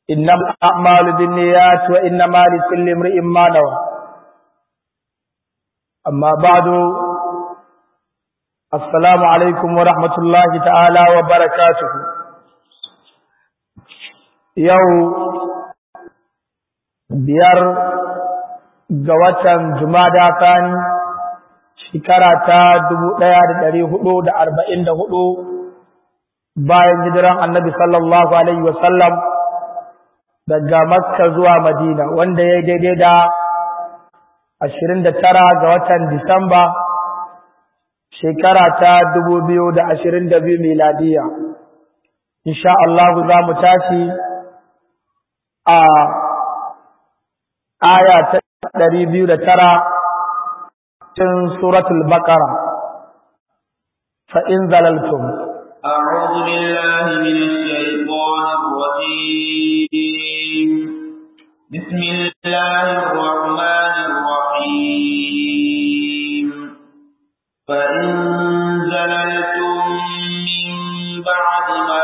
إنما الأعمال بالنيات وإنما لكل امرئ ما نوى. أما بعد، السلام عليكم ورحمة الله تعالى وبركاته. يوم biyar ga watan Jumada Thani shekara ta 1444 bayan hijiran Annabi sallallahu alaihi wasallam daga Makka zuwa Madina, wanda ya daidai da 29 ga watan Disamba shekara ta 2022 miladiya. Insha Allah za mu tashi a aya ta 209 cikin suratul Baqara. Fa in zalaltum, a'udhu billahi minash shaitanir rajim. Bismillahir rahmanir rahim. Fa in zalaltum min ba'di ma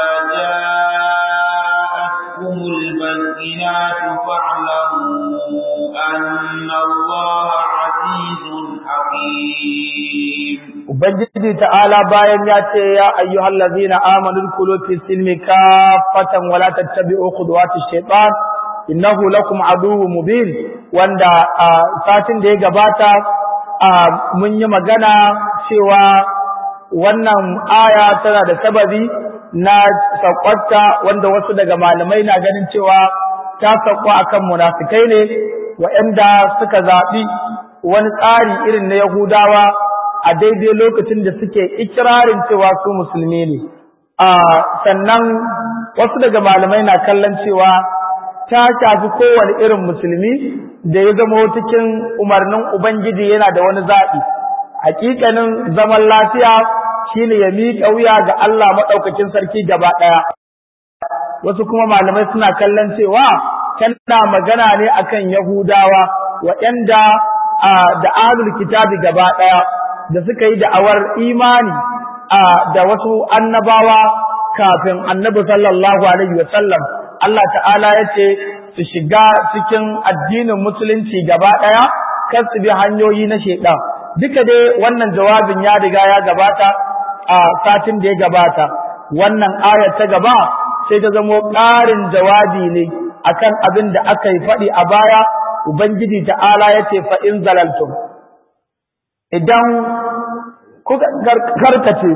ja'atkumul bayyinatu fa'lamu anna Allaha 'azizun hakim. Ubangiji ta'ala bayan ya ce ya ayyuhallazina amanu kulu fi silmi kaffatan wa la tattabi'u khutuwatish shaytan innahu lakum aduwwun mubin, wanda satin da ya gabata mun yi magana cewa wannan aya tana da sababi na sakwata, wanda wasu daga malamai na ganin cewa ta sakwa akan munafikai ne waɗanda suka zaɓi wani tsari irin na Yahudawa a daidai lokacin da suke ikirarin cewa su musulmi ne. Sannan wasu daga malamai na kallon cewa ta shafi kowane irin musulmi da ya zama cikin umarnin Ubangiji yana da wani zaɓi. Hakikanin zaman lafiya shine ya miƙa wuya ga Allah maɗaukakin sarki gaba ɗaya. Wasu kuma malamai suna kallon cewa tana magana ne akan Yahudawa waɗanda da ahlul kitabi gaba ɗaya da suka yi da'awar imani da wasu annabawa kafin annabi sallallahu alaihi wasallam. Allah ta'ala ya ce su shiga cikin addinin musulunci gaba ɗaya, kar su bi hanyoyi na shaiɗan. Duka dai wannan jawabin ya riga ya gabata a satin da ya gabata. Wannan ayar ta gaba sai ta zamo ƙarin jawabi ne akan abin da aka yi faɗi a baya. Ubangiji ta'ala ya ce fa in zalaltum, idan kuka karkace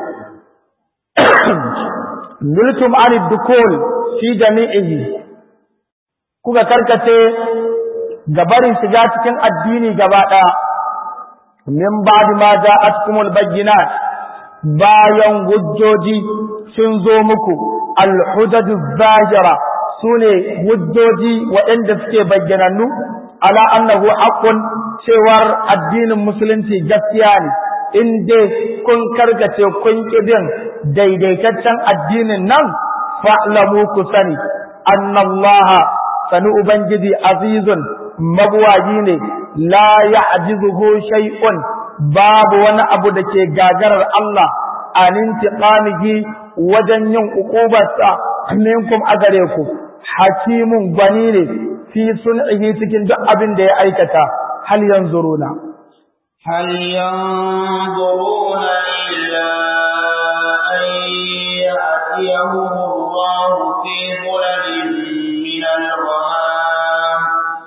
nultum anid dukul fi jami'ihi, kuka karkace gabarin shiga cikin addini gaba ɗaya, min ba'di ma ja'atkumul bayyinat, bayan hujjoji sun zo muku, al-hujjatu zahira sune hujjoji waɗanda suke bayyanannu ala annahu haqqun, cewar addinin musulunci gaskiya ne. In dai kun karkace kun kibin daidaitaccen addinin nan, fa'lamu ku sani annallaha, sani ubangiji azizun mabuwayi ne, la ya'jizuhu shay'un, babu wani abu da ke gagarar Allah an intiqamihi wajen yin uqubarsa minkum a gare ku. Hakimun gwani ne fi sun'ihi cikin duk abin da ya aikata. Hal yanzuruna إلا أن يأتيهم الله في ظلل من الغمام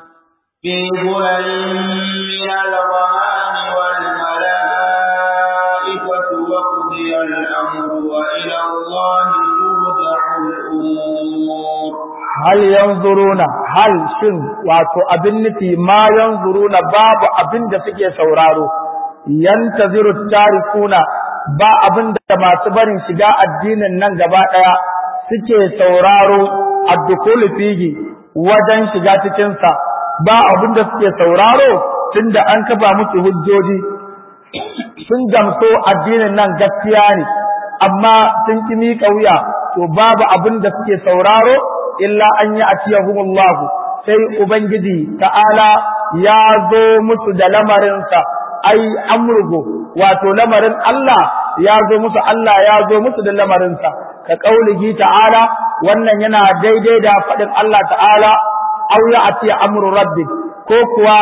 والملائكة وقضي الأمر وإلى الله ترجع الأمور. hal yanzuruna, hal shin wato abin nufi ma yanzuruna, babu abin da suke sauraro, yantaziru tarikuna, ba abin da masu barin shiga addinin nan gaba daya suke sauraro, addukulu fihi wajen shiga cikin sa, ba abin da suke sauraro tunda an kafa musu hujjoji sun gamso addinin nan gaskiya ne, amma sun ki miƙa wuya, to babu abin da suke sauraro illa an yi atiyahumullahu, sai ubangiji ta'ala ya zo musu da lamarinsa, ai amrugo, wato lamarin Allah ya zo musu, Allah ya zo musu da lamarinsa, ka kaulihi ta'ala, wannan yana daidai da faɗin Allah ta'ala aw ya'ti amru rabbik ko kuwa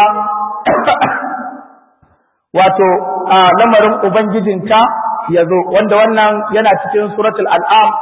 wato lamarin ubangijinka yazo wanda wannan yana cikin suratul an'am.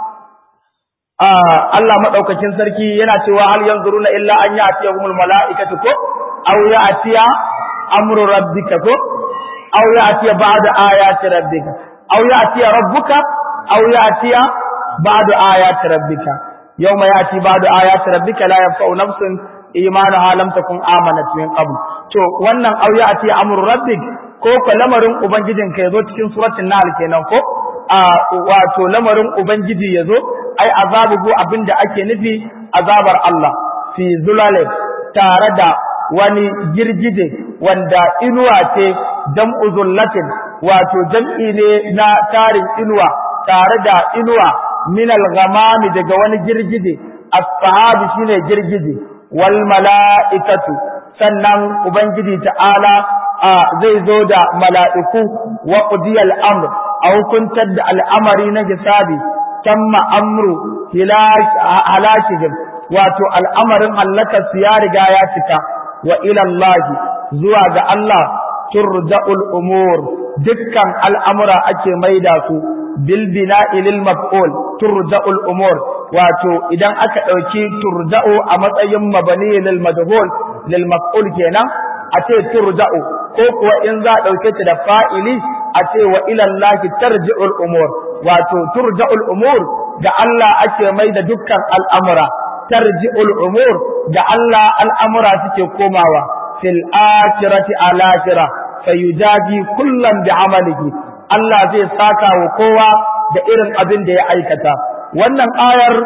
Allah madaukakin sarki yana cewa hal yanzuruna illa an ya'tiyahumul mala'ikatu ko aw ya'tiya amru rabbika ko aw ya'tiya ba'da ayati rabbika aw ya'tiya rabbuka aw ya'tiya ba'da ayati rabbika yawma ya'ti ba'da ayati rabbika la yanfa'u nafsun imanuha lam takun amanat min qabl. To wannan aw ya'ti amru rabbik ko lamarin ubangijinka yazo cikin suratul nahl kenan ko wato lamarin ubangiji yazo ai azabuhu abinda ake nufi azabar Allah fi zulale tare da wani girgije wanda inuwa ce jam'u zullatin wato jam'i ne na tarin inuwa tare da inuwa min al-ghamami daga wani girgije as-sahabi shine girgije wal mala'ikatu sannan ubangiji ta'ala zai zo da mala'iku wa qudiyal amr a hukuntar da al'amari na hisabi tamma amru halakihim wato al'amarin halakar su ya riga ya cika wa ila Allah zuwa ga Allah turja'ul umur dukkan al'amura ake maida su bil bina'i lil maf'ul turja'ul umur wato idan aka dauki turja'u a matsayin mabani lil madhul lil maf'ul kenan a ce turja'u ko kuwa in za a dauke ta da fa'ili a ce wa ila Allah tarji'ul umur wato turja'ul umur ga Allah ake maida dukkan al'amura tarji'ul umur ga Allah al'amura suke komawa fil akhirati al-akhirah fayujazi kullam bi'amalihi Allah zai saka wa kowa da irin abin da ya aikata. Wannan ayar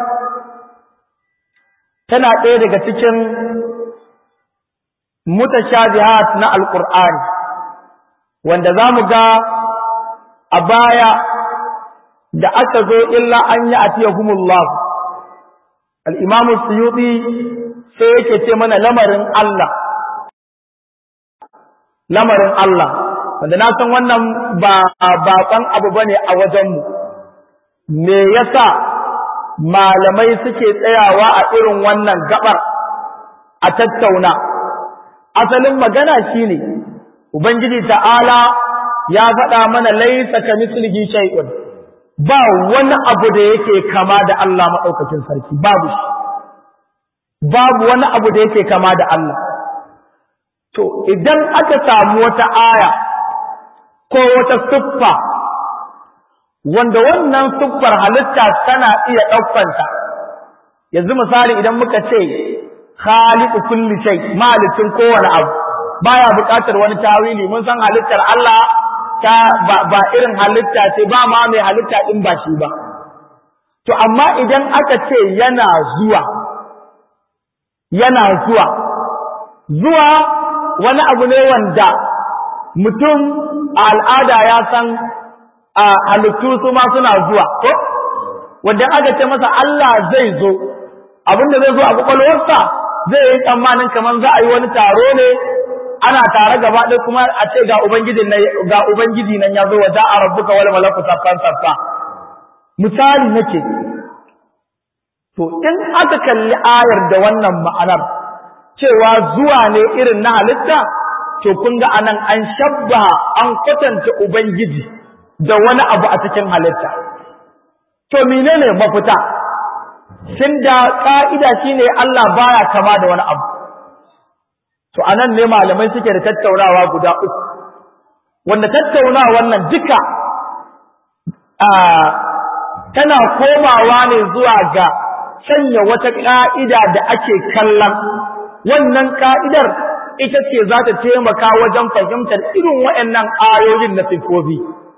tana ɗaya daga cikin mutashabihat na Alƙur'ani wanda zamu ga a baya da aka zo illa an yi atiyahumullah al-Imam Suyuti sai yake ce mana lamarin Allah wanda na san wannan ba baƙon abu bane a wajenmu. Me yasa malamai suke tsayawa a irin wannan gabar a tattauna? Asalin magana shine Ubangiji ta'ala ya faɗa mana laysa kamithlihi shay'un, ba wani abu da yake kama da Allah madaukakin sarki, babu wani abu da yake kama da Allah. To idan aka samu wata aya ko wata siffa wanda wannan siffar halitta tana iya ɗaukanta, yanzu misali idan muka ce khaliqu kulli shay, malicin kowane abu, baya buƙatar wani tawili. Mun san halittar Allah ta ba irin halitta ce, ba ma mai halitta din ba shi ba. To amma idan aka ce yana zuwa wani abu ne wanda mutum a al'ada ya san halittu su ma suna zuwa ko wanda aka ce masa Allah zai zo, abinda zai zo a kwakwalwarsa zai yi tsammanin kamar za a yi wani taro ne ana tare gaba ɗaya kuma a ce ga ubangiji nan ya zo wa za'a rabbuka wal malaku saffan saffa. Misali nake, to in aka kalli ayar da wannan ma'anar cewa zuwa ne irin na halitta, to kun ga anan an shabba an kwatanta ubangiji da wani abu a cikin halitta. To menene mafita? Shin da ka'ida shine Allah baya kama da wani abu. To anan ne malamai suke da tattaunawa guda uku, wanda tattaunawa wannan duka tana komawa ne zuwa ga sanya wata ka'ida da ake kallon wannan ka'idar ita ce za ta taimaka wajen fahimtar irin waɗannan ayoyin na sifofi.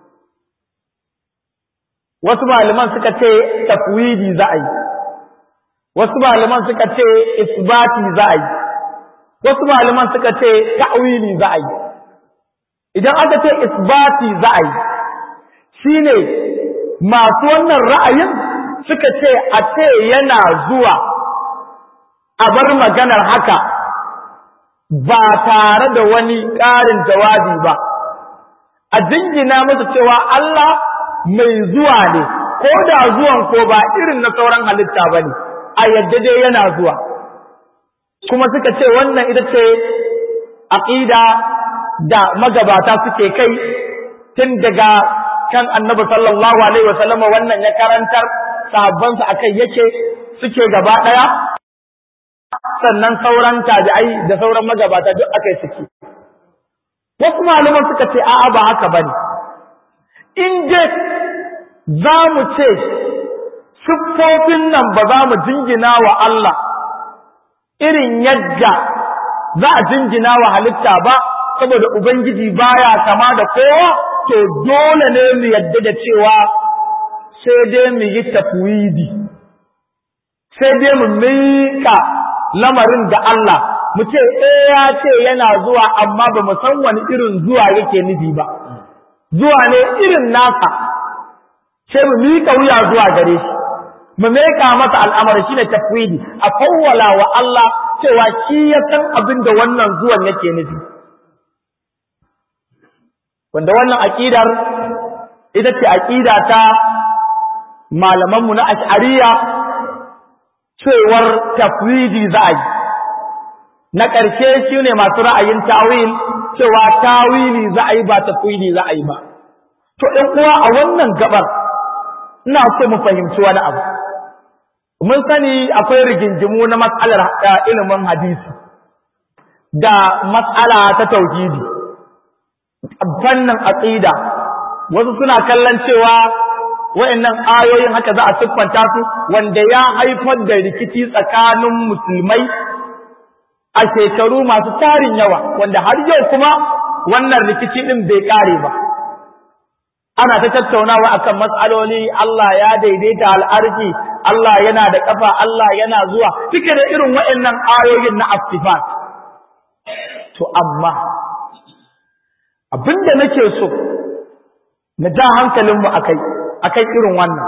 Wasu malaman suka ce tafwidi za a yi, wasu malaman suka ce isbati za a yi, wasu malaman suka ce ta'wili za a yi. Idan aka ce isbati za a yi, shine masu wannan ra'ayin suka ce a ce yana zuwa a bar maganar haka ba tare da wani ƙarin jawabi ba, a jingina masa cewa Allah mai zuwa ne ko da zuwan ko ba irin na sauran halitta bane a yadda dai yana zuwa. Kuma suka ce wannan ita ce aqida da magabata suke kai tun daga kan Annabi sallallahu alaihi wasallam wannan ya karantar, sahabban sa akai yake suke gaba daya, sannan sauran tabi'ai da sauran magabata duk akai suke. Wasu malaman suka ce a'a ba haka bane, in je za mu ce siffofin nan ba za mu jingina wa Allah irin yadda za a jingina wa halitta ba, saboda Ubangiji baya kama da kowa, to dole ne mu yadda da cewa sai dai mu yi tafwidi, sai dai mu mika lamarin ga Allah, mu ce ya ce yana zuwa amma ba mu san wani irin zuwa yake nufi ba, zuwa ne irin nasa, sai mu mika wuya zuwa gare shi, mu mika masa al'amari shine tafwidi, a fawwala wa Allah cewa shi ya san abin da wannan zuwan yake nufi. Wanda wannan aqidar ita ce aqida ta malamanmu na Ash'ariyya, cewar tafwidi za a yi. Na ƙarshe shine masu ra'ayin tawil, cewa tawili za a yi ba tafwidi za a yi ba. To ɗan uwa, a wannan gabar ina so mu fahimci wani abu. Mun sani akwai rigingimu na mas'alar ilimin hadisi da mas'ala ta tauhidi, fannin aqida. Wasu suna kallon cewa wayannan ayoyin haka za a siffanta su, wanda ya haifar da rikici tsakanin musulmai a shekaru masu tarin yawa, wanda har yau kuma wannan rikici din bai kare ba. Ana ta tattaunawa akan mas'aloli, Allah ya daidaita al'arshi, Allah yana da kafa, Allah yana zuwa, duka da irin wayannan ayoyin na asifat. To amma abinda nake so na ja hankalinmu akai irin wannan,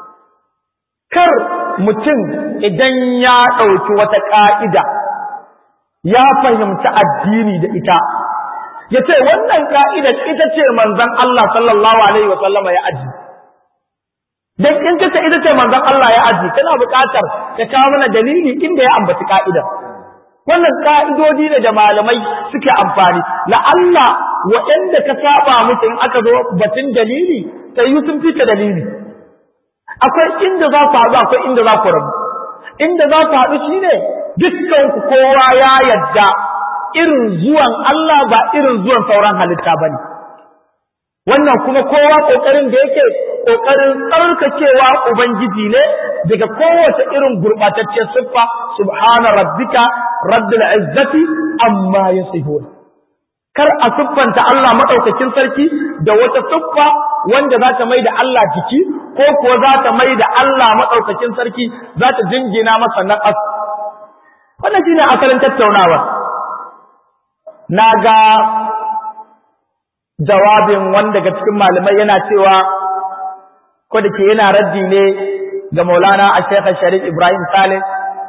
kar mutum idan ya ɗauki wata ƙa'ida ya fahimci addini da ita, ya ce wannan ƙa'idar ita ce manzon Allah sallallahu alaihi wasallama ya aji. Dan in ka ce ita ce manzon Allah ya aji, kana buƙatar ka kawo mana dalili inda ya ambaci ƙa'idar. Wannan ƙa'idodi ne da malamai suke amfani, la'alla waɗanda ka saba musu in aka zo batun dalili, sai yi sun fita dalili. Akwai inda za ku haɗu, akwai inda za ku rabu. Inda za ku haɗu shi ne dukkanku kowa ya yadda irin zuwan Allah ba irin zuwan sauran halitta ba ne. Wannan kuma kowa ƙoƙarin da yake ƙoƙarin tsarkakewa Ubangiji ne daga kowace irin gurɓataccen siffa, subhana rabbika rabbil izzati amma yasifun. Kar a siffanta Allah maɗaukakin sarki da wata siffa wanda za ta mai da Allah jiki, ko kuwa za ta mai da Allah maɗaukakin sarki za ta jingina masa naqas. Wannan shine asalin tattaunawa. Na ga jawabin wanda daga cikin malamai yana cewa, ko da ke yana raddi ne ga Maulana Sheikh Sharif Ibrahim Saleh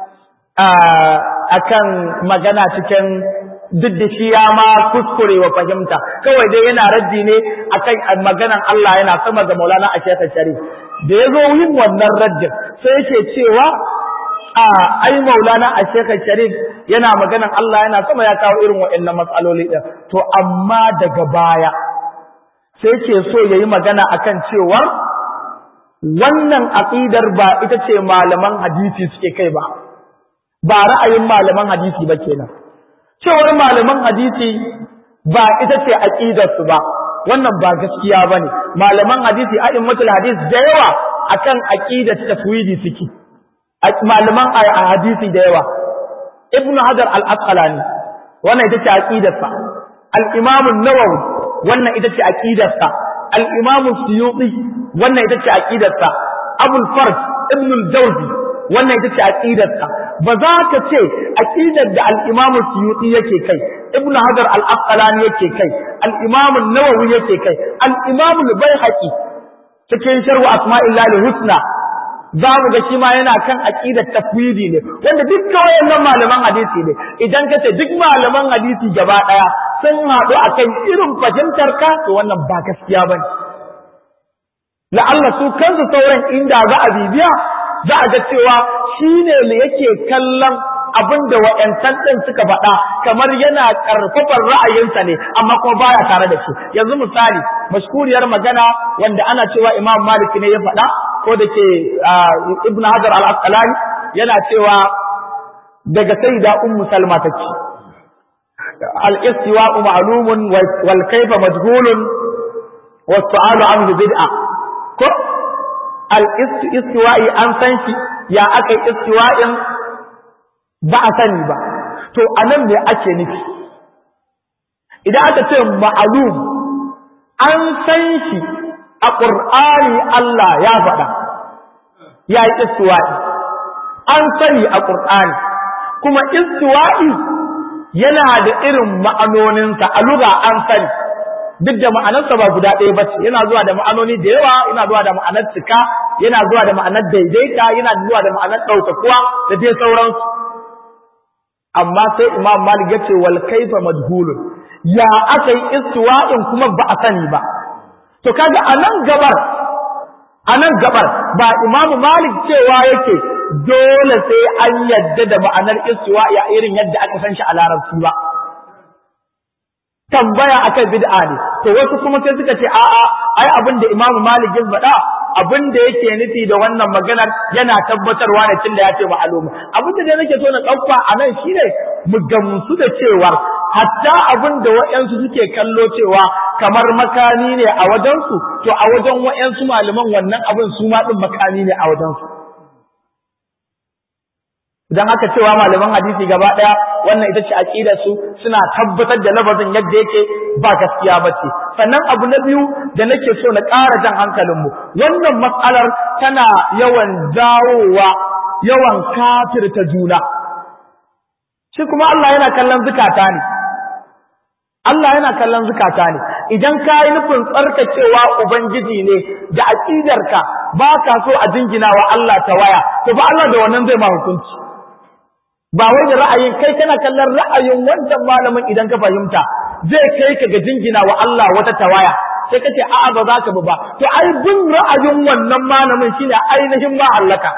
akan magana cikin, duk da shi ya ma kuskure wa fahimta, kawai dai yana raddi ne akan maganan Allah yana sama ga Maulana Sheikh Sharif. Da ya zo yin wannan raddin sai yake cewa ai Maulana Sheikh Sharif yana maganan Allah yana sama, ya kawo irin waɗannan matsaloli din. To amma daga baya sai yake so yayi magana akan cewa wannan aqidar ba ita ce malaman hadisi suke kai ba, ba ra'ayin malaman hadisi ba kenan. Cewar malaman hadisi ba ita ce aqidarsu ba, wannan ba gaskiya bane. Malaman hadisi a'immatul hadis da yawa akan aqidar tafwidi suke. Malaman hadisi da yawa, Ibn Hajar al-Asqalani wannan ita ce aqidarsa, al-Imam an-Nawawi wannan ita ce aqidarsa, al-Imam Suyuti wannan ita ce aqidarsa, Abul Farj Ibn al-Jawzi wannan ita ce aqidarsa. Ba za ka ce aqidar da al-Imam Suyuti yake kai, Ibn Hajar al-Asqalani yake kai, al-Imam an-Nawawi yake kai, al-Imam al-Baihaqi cikin Sharh Asma'illahi al-Husna za mu ga shi ma yana kan aqidar tafwidi ne, wanda dukkan wayannan malaman hadisi ne. Idan ka ce duk malaman hadisi gaba daya sun haɗu akan irin fahimtar ka, to wannan ba gaskiya bane. la'alla su kansu sauran inda za a bibiya za a ga cewa shine ne yake kallon abin da wa'yantan ɗin suka faɗa kamar yana ƙarfafar ra'ayinsa ne amma kuma baya tare da shi. Yanzu misali mashkuriyar magana wanda ana cewa Imam Malik ne ya faɗa ko da ke Ibn Hajar al-Asqalani yana cewa daga Sayyida Ummu Salma take al-istiwa'u ma'lumun wal kayfa majhulun was su'alu anhu bid'a ko al-istiwa'i an san shi ya akai istiwa'in ba a sani ba to anan me ake nufi idan aka ce ma'lum an san shi a Qur'ani Allah ya faɗa ya yi istiwa'i an sani a Qur'ani kuma istiwa'i yana da irin ma'anoninsa a lugha an sani duk da ma'anarsa ba guda ɗaya ba ce yana zuwa da ma'anoni da yawa yana zuwa da ma'anar cika yana zuwa da ma'anar daidaita yana zuwa da ma'anar ɗaukakuwa da dai sauransu amma sai Imam Malik ya ce wal kaifa majhulun ya aka yi istiwa'in kuma ba a sani ba to kaga anan gabar ba Imam Malik cewa yake dole sai an yadda da ma'anar istiwa'i a irin yadda aka san shi a larabci ba tambaya akan bid'a ne to wasu kuma sai suka ce a'a ai abin da Imam Malik ya faɗa abin da yake nufi da wannan maganar yana tabbatarwa ne tunda ya ce ma'aluma abin da nake so na ɗauka a nan shine mu gamsu da cewa hatta abin da waɗansu suke kallo cewa kamar makami ne a wajensu to a wajen waɗansu malaman wannan abin su ma ɗin makami ne a wajensu idan aka cewa malaman hadisi gaba ɗaya wannan ita ce aqidar su suna tabbatar da lafazin yadda yake ba gaskiya bace sannan abu na biyu da nake so na ƙara jan hankalinmu wannan mas'alar tana yawan dawowa yawan kafirta juna shi kuma Allah yana kallon zukata ne Allah yana kallon zukata ne idan ka yi nufin tsarkakewa ubangiji ne da aqidarka ba ka so a jingina wa Allah ta waya to fa Allah da wannan zai ma hukunci ba wai da ra'ayin kai kana kallon ra'ayin wancan malamin idan ka fahimta zai kai ka ga jingina wa Allah wata tawaya sai kace a'a ba za ka ba to ai bin ra'ayin wannan malamin shine ainihin ba halaka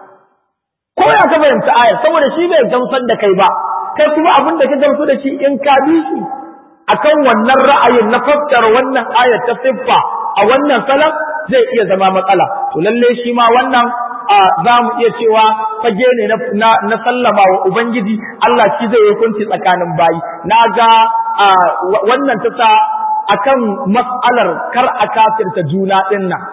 ko ya ka fahimta ayar saboda shi bai gamsar da kai ba kai kuma abin da ka gamsu da shi in ka bi shi akan wannan ra'ayin na fassara wannan ayar ta siffa a wannan salaf zai iya zama matsala to lalle shi ma wannan za mu iya cewa fage ne na sallama wa Ubangiji Allah shi zai hukunci tsakanin bayi na ga wannan ta sa akan mas'alar kar a kafirta juna din nan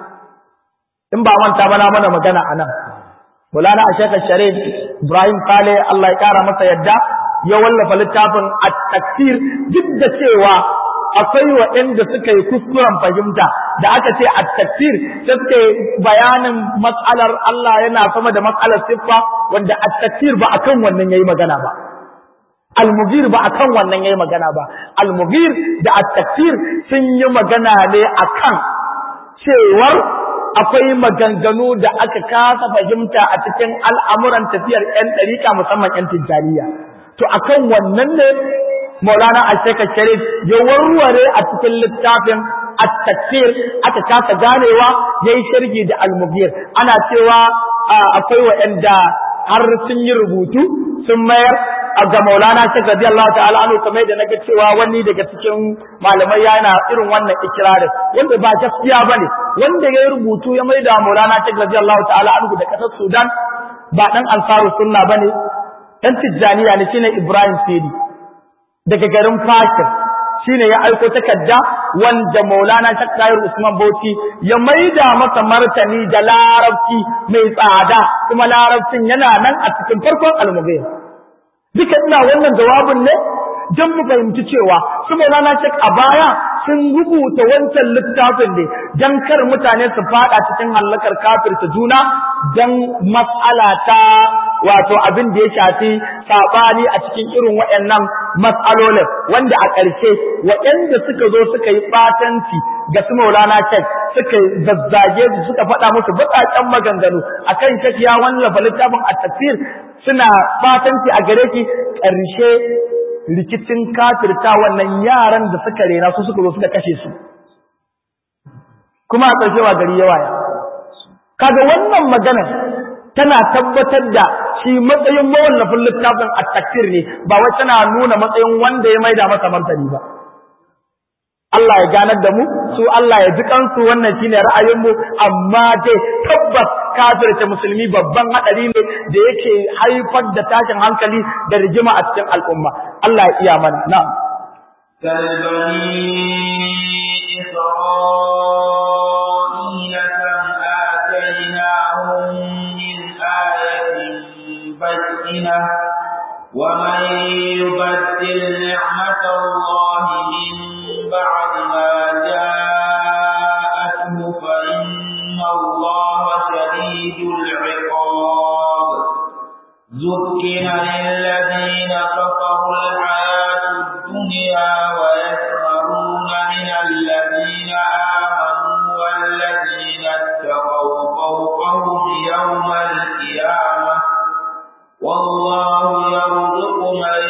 in ba manta ba na mana magana anan Maulana Sheikh Sharif Ibrahim Kale Allah ya kara masa yadda ya wallafa littafin at-takfir duk da cewa akwai waɗanda suka yi kuskuren fahimta da aka ce at-takfir sai suka yi bayanin mas'alar Allah yana sama da mas'alar siffa wanda at-takfir ba akan wannan yayi magana ba al-mughir ba akan wannan yayi magana ba al-mughir da at-takfir sun yi magana ne akan cewar akwai maganganu da aka kasa fahimta a cikin al'amuran tafiyar ƴan ɗariƙa musamman ƴan tijjaniya to akan wannan ne Maulana Sheikh Sharif ya warware a cikin littafin at-takfir aka kasa ganewa yayi sharhi da al-mughir ana cewa akwai waɗanda har sun yi rubutu sun mayar ga Maulana Sheikh radiyallahu ta'ala anhu kamar da nake cewa wani daga cikin malamai yana irin wannan ikirarin wanda ba gaskiya bane wanda ya rubutu ya maida Maulana Sheikh radiyallahu ta'ala anhu da kasar Sudan ba dan Ansarus Sunna bane dan Tijjaniya ne shine Ibrahim Sidi daga garin Fakir shine ya aiko takarda wanda Maulana Sheikh Tahir Usman Bauchi ya maida masa martani da larabci mai tsada kuma larabcin yana nan a cikin farkon al-Mughir duka ina wannan jawabin ne dan mu fahimci cewa su Maulana Sheikh a baya sun rubuta wancan littafin ne dan kar mutane su fada cikin halakar kafirta juna dan mas'ala ta wato abin da ya shafi sabani a cikin irin waɗannan mas'alolin wanda a ƙarshe waɗanda suka zo suka yi batanci ga su Maulana Sheikh suka zazzage su suka faɗa musu baƙaƙen maganganu akan Sheikh ya wallafa littafin at-tafsir suna batanci a gare shi ƙarshe rikicin kafirta wannan yaran da suka rena su suka zo suka kashe su kuma a ƙarshe wa gari ya waya. Kaga wannan magana tana tabbatar da shi matsayin mawallafin littafin at-takfir ne, ba wai tana nuna matsayin wanda ya maida masa martani ba. Allah ya ganar da mu, su Allah ya ji kansu, wannan shine ra'ayinmu, amma dai tabbas kafirta musulmi babban hadari ne da yake haifar da tashin hankali da rigima a cikin al'umma. Allah ya iya mana. Na'am. ومن يبدل نعمة الله من بعد ما جاءته فإن الله شديد العقاب زين للذين كفروا الحياة الدنيا ويسخرون من الذين آمنوا والذين اتقوا فوقهم يوم القيامة والله يرزق من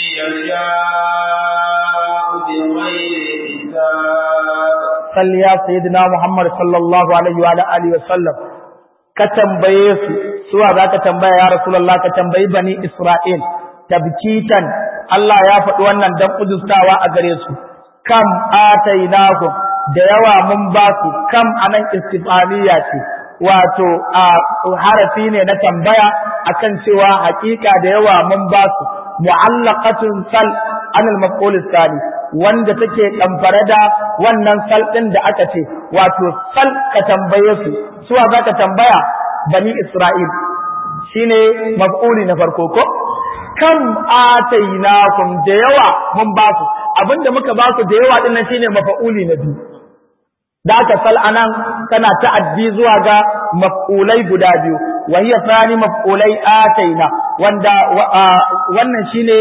يشاء بغير حساب. صل يا سيدنا محمد صلى الله عليه وعلى آله وسلم. كتنبيه سوى ذاك تنبيه يا رسول الله، كتنبيه بني إسرائيل تبكيتا الله يا فتوانا دم قدستا أغريسو كم آتيناهم ديوا منباسو كم أنا استفهامياتي wato harafi ne na tambaya akan cewa hakika da yawa mun ba su mu'allaqatun sal anil maf'ul thani wanda take kamfare da wannan sal din da aka ce wato sal ka tambaye su suwa zaka tambaya bani Isra'il shine maf'uli na farko ko kam atainakum da yawa mun ba su abinda muka ba su da yawa din nan shine maf'uli na biyu da aka sal anan tana ta'addi zuwa ga maf'ulai guda biyu wa hiya thani maf'ulai ataina wanda wannan shine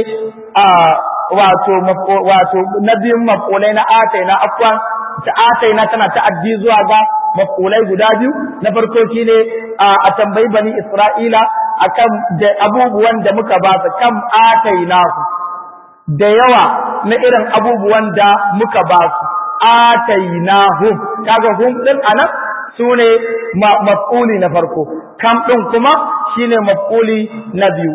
wato nabiyin maf'ulai na ataina afwan ta ataina tana ta'addi zuwa ga maf'ulai guda biyu na farko shine a tambayi bani Isra'ila akan da abubuwan da muka ba su kam ataina da yawa na irin abubuwan da muka ba su atainahum kaga hum din anan sune maf'uli na farko kam din kuma shine maf'uli na biyu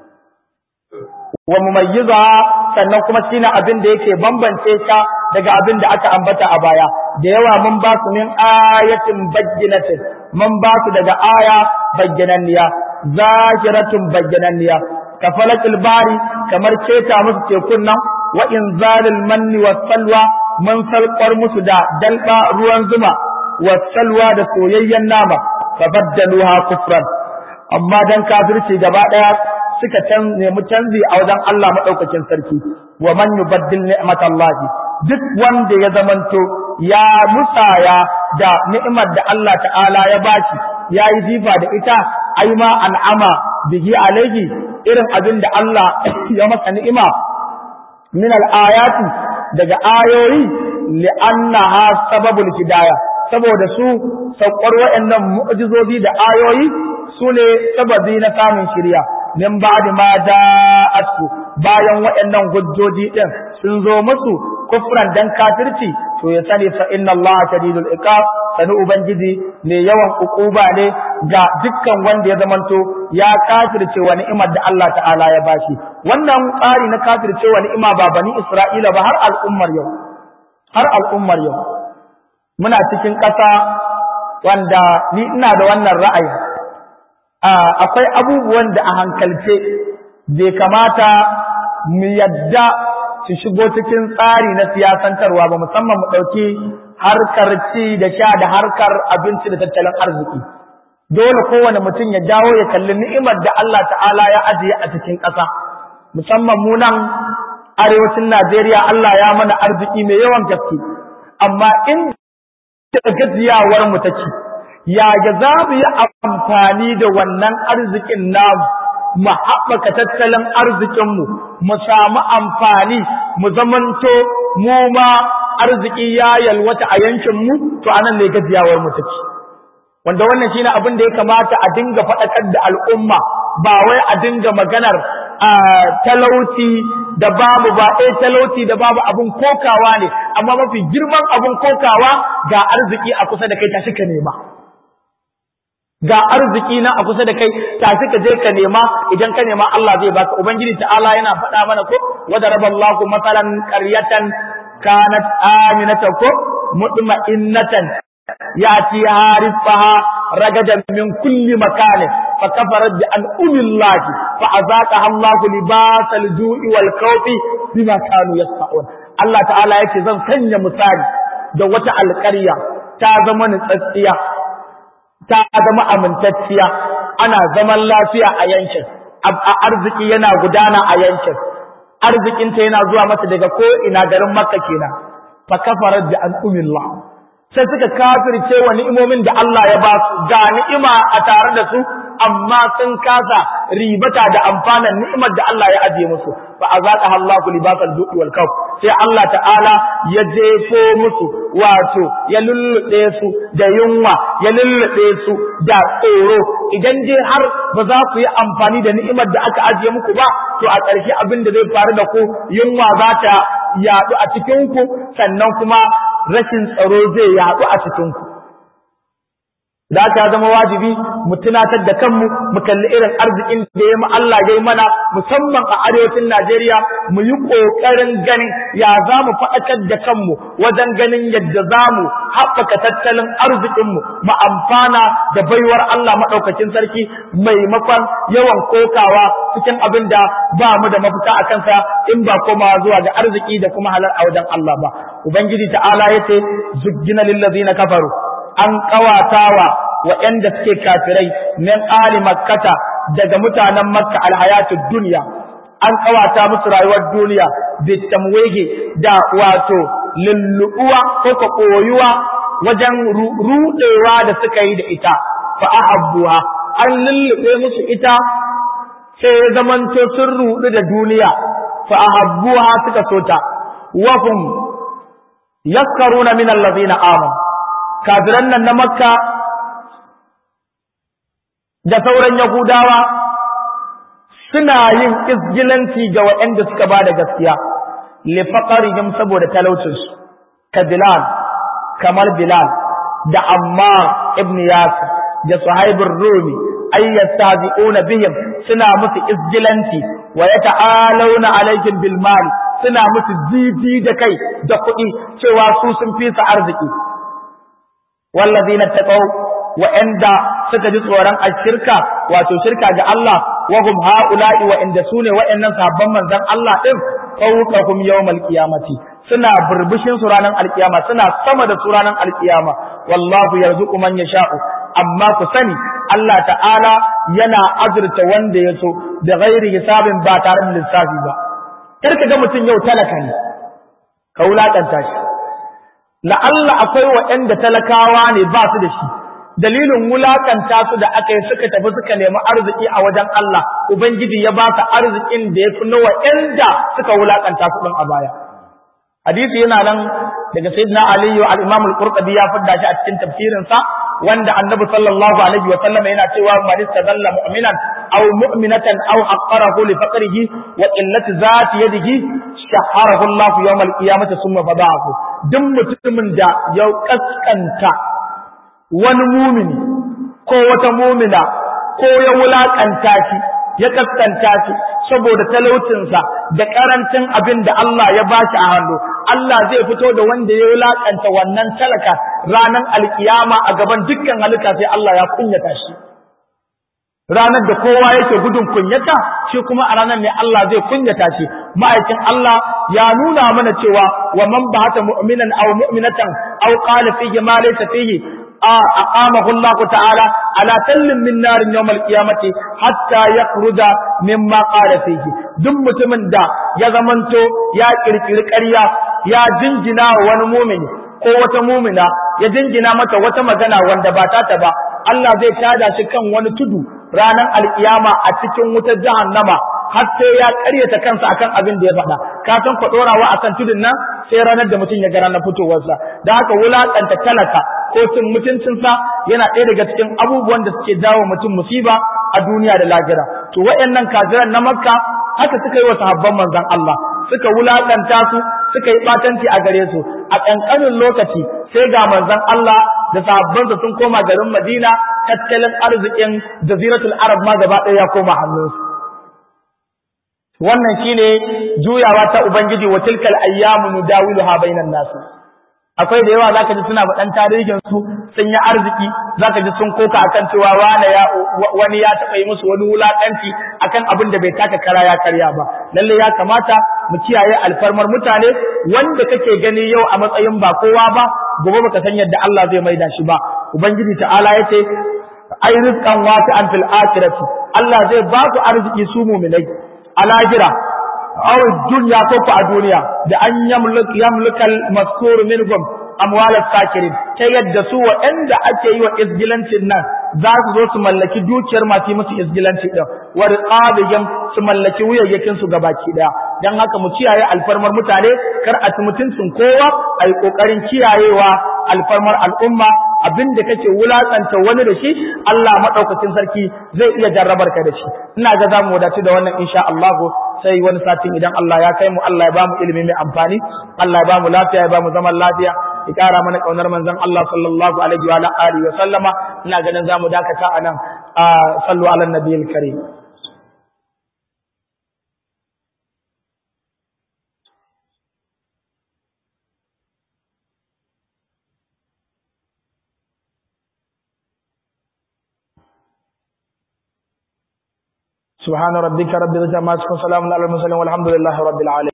wa mumayyiza sannan kuma shine abin da yake bambance ka daga abin da aka ambata a baya da yawa mun ba su min ayatin bayyinatin mun ba su daga aya bayyananniya zahiratun bayyananniya kafalatul bari kamar keta musu tekun nan wa inzalil manni was salwa mun salƙar musu da dalba ruwan zuma wasalwa da soyayyen nama fabaddaluha kufran amma dan kafirci gaba daya suka nemi canzi a wajen Allah madaukakin sarki wa man yubaddil ni'matallahi duk wanda ya zamanto ya musaya da ni'imar da Allah ta'ala ya bashi yayi jifa da ita ai ma an'ama bihi alaihi irin abin da Allah ya masa ni'ima min al-ayati daga ayoyi li'annaha sababul hidayah saboda su saukar waɗannan mu'jizozi da ayoyi sune sababi na samun shiriya min ba'di ma da'atu bayan waɗannan hujjoji din sun zo musu kufran dan kafirci to ya sani fa inna Allah shadidul iqab sanu ubangiji ne yawan ukuba ne ga dukkan wanda ya zamanto ya kafirce wa ni'imar da Allah ta'ala ya bashi wannan tsari na kafirce wa ni'ima ba bani Isra'ila ba har al'ummar yau muna cikin ƙasa wanda ni ina da wannan ra'ayi akwai abubuwan da a hankalce bai kamata mu yadda su shigo cikin tsari na siyasantarwa ba musamman mu ɗauki harkar ci da sha da harkar abinci da tattalin arziki dole kowane mutum ya dawo ya kalli ni'imar da Allah ta'ala ya ajiye a cikin ƙasa musamman mu nan arewacin Najeriya Allah ya mana arziki mai yawan gaske amma in da gajiyawar mu take ya ga za mu yi amfani da wannan arzikin namu mu haɓaka tattalin arzikinmu mu samu amfani mu zamanto mu ma arziki ya yalwata a yankinmu to anan ne gajiyawar mu take wanda wannan shine abin da ya kamata a dinga faɗakar da al'umma ba wai a dinga maganar talauci da babu ba talauci da babu abun kokawa ne, amma mafi girman abun kokawa ga arziki a kusa da kai tashi ka nema. Ga arziki na a kusa da kai tashi ka je ka nema, idan ka nema Allah zai baka. Ubangiji ta'ala yana faɗa mana ko wadaraballahu masalan qaryatan kanat aminatan ko mutma'innatan yatiha rizqaha ragadan min kulli makanin فكفرت بأنعم الله فأذاقها الله لباس الجوع والخوف بما كانوا يصنعون. الله تعالى yake zan sanya misali da wata alƙarya ta zama nutsatsiya, ta zama amintacciya, ana zaman lafiya a yankin, arziki yana gudana a yankin, arzikinta yana zuwa mata daga ko ina garin Makka kenan. Fakafarat bi'an'umillah, sai suka kafirce wa ni'imomin da Allah ya ba su, ga ni'ima a tare da su amma sun kasa ribata da amfanan ni'imar da Allah ya ajiye musu. Fa azaqaha Allahu libasal ju'i wal khawf, sai Allah ta'ala ya jefo musu, wato ya lullube su da yunwa, ya lullube su da tsoro. Idan dai har ba za ku yi amfani da ni'imar da aka ajiye muku ba, to a ƙarshe abin da zai faru da ku, yunwa za ta yaɗu a cikin ku, sannan kuma rashin tsaro zai yaɗu a cikin ku. Da ta zama wajibi mu tunatar da kanmu, mu kalli irin arzikin da ya mu Allah ya yi mana, musamman a arewacin Najeriya, mu yi ƙoƙarin ganin ya za mu faɗakar da kanmu wajen ganin yadda za mu haɓaka tattalin arzikinmu, mu amfana da baiwar Allah maɗaukacin sarki, maimakon yawan kokawa cikin abin da ba mu da mafita a kansa in ba komawa zuwa ga arziki da kuma halal a wajen Allah ba. Ubangiji ta'ala ya ce zuggina lillazina kafaru, an ƙawatawa waɗanda suke kafirai min ali makkata daga mutanen makka alhayatud dunya, an ƙawata musu rayuwar duniya bitamwege da wato lulluɓuwa ko koyuwa wajen ruɗewa da suka yi da ita. Fa ahabbuha, an lullube musu ita sai ya zamanto sun ruɗu da duniya. Fa ahabbuha, suka sota. Wa hum yaskaruna min allazina amanu, kafiran nan na makka da sauran yahudawa suna yin izgilanci ga waɗanda suka ba da gaskiya, li faqarihim, saboda talaucinsu, ka Bilal, kamar Bilal da Ammar ibn Yasir da Suhaib ar-Rumi, ay yastazi'una bihim, suna musu izgilanci, wa yata'alawna alayhim bil mal, suna musu jiji da kai da kuɗi cewa su sun fi su arziki. wallazina taqaw wa'anda suka ji tsoron ashirka, wato shirka ga Allah, wa hum haula'i wa'anda sune wa'annan sahabban manzon Allah din, fawqahum yawmal qiyamati, suna burbushin su ranar alkiyama, suna sama da su ranar alkiyama. Wallahu yarzuqu man yasha'u, amma ku sani Allah ta'ala yana azurta wanda ya so da ghairi hisabin, ba tare da lissafi ba. Kar ka ga mutum yau talaka ne ka wulakanta shi, la'alla akwai waɗanda talakawa ne ba su da shi, dalilin wulakanta su da aka yi suka tafi suka nemi arziki a wajen Allah, Ubangiji ya ba su arzikin da ya fi na waɗanda suka wulakanta su ɗin a baya. Hadisi yana nan daga Sayyidina Aliyu al-Imam al-Qurtubi ya fidda shi a cikin tafsirinsa, wanda Annabi sallallahu alaihi wa sallam yana cewa man istazalla mu'minan aw mu'minatan aw haqqarahu li faqrihi wa qillati zati yadihi shaharahu Allah yawm al-qiyamati thumma fadahu. Duk mutumin da ya kaskanta wani mumini ko wata mumina ko ya wulakanta shi, ya kaskanta shi saboda talaucinsa da karancin abin da Allah ya bashi a hannu, Allah zai fito da wanda ya wulakanta wannan talaka ranar alkiyama a gaban dukkan halitta, sai Allah ya kunyata shi. Ranar da kowa yake gudun kunyata, shi kuma a ranar ne Allah zai kunyata shi. Ma'aikin Allah ya nuna mana cewa wa man bahata mu'minan aw mu'minatan aw qala fihi ma laysa fihi aqamahu Allah ta'ala ala tallin min narin yawm al-qiyamati hatta yakhruja mimma qala fihi. Duk mutumin da ya zamanto ya kirkiri ƙarya, ya jinjina wa wani mu'mini ko wata mu'mina, ya jinjina mata wata magana wanda ba ta ba, Allah zai tada shi kan wani tudu ranar alkiyama a cikin wutar jahannama, har sai ya ƙaryata kansa akan abin da ya faɗa. Ka san ku dorawa akan tudun nan sai ranar da mutum ya ga ranar fitowarsa. Da haka wulakanta talaka ko cin mutuncinsa yana ɗaya daga cikin abubuwan da suke jawo mutum musiba a duniya da lahira. To waɗannan kafiran na Makka haka suka yi wa sahabban manzon Allah suka wulakanta su suka yi batanci a gare su a kankanin lokaci sai ga manzon Allah da sahabbansa sun koma garin Madina tattalin arzikin jaziratul arab ma gaba ɗaya ya koma hannunsu wannan shine juyawa ta ubangiji wa tilkal ayyamu nudawiluha bainan nas akwai da yawa zaka ji suna faɗan tarihin su sun yi arziki zaka ji sun koka akan cewa wani ya taɓa yi musu wani wulakanci akan abin da bai taka kara ya karya ba lalle ya kamata mu kiyaye alfarmar mutane wanda kake gani yau a matsayin ba kowa ba gobe baka san yadda Allah zai maida shi ba ubangiji ta'ala yace ay rizqan wasi'an fil akhirati Allah zai ba ku arziki su mu'minai a lahira aw dunya ko a duniya da an yamlukal mazkur minhum amwal as-sakirin ta yadda su waɗanda ake yi wa izgilancin nan za su zo su mallaki dukiyar masu musu izgilanci din wa riqabihim su mallaki wuyayyakin su gabaki daya dan haka mu kiyaye alfarmar mutane kar a ci mutuncin kowa ai kokarin kiyayewa alfarmar al'umma abinda kake wulakanta wani da shi Allah madaukakin sarki zai iya jarrabar ka da shi ina ga zamu wadatu da wannan insha Allah sai wani satin idan Allah ya kai mu Allah ya bamu ilimi mai amfani Allah ya bamu lafiya ya bamu zaman lafiya ya kara mana kaunar manzon Allah sallallahu alaihi wa alihi wa sallama ina ganin zamu dakata anan sallu ala nabiyil karim سبحان ربك رب العزة عما يصفون وسلام على المرسلين والحمد لله رب العالمين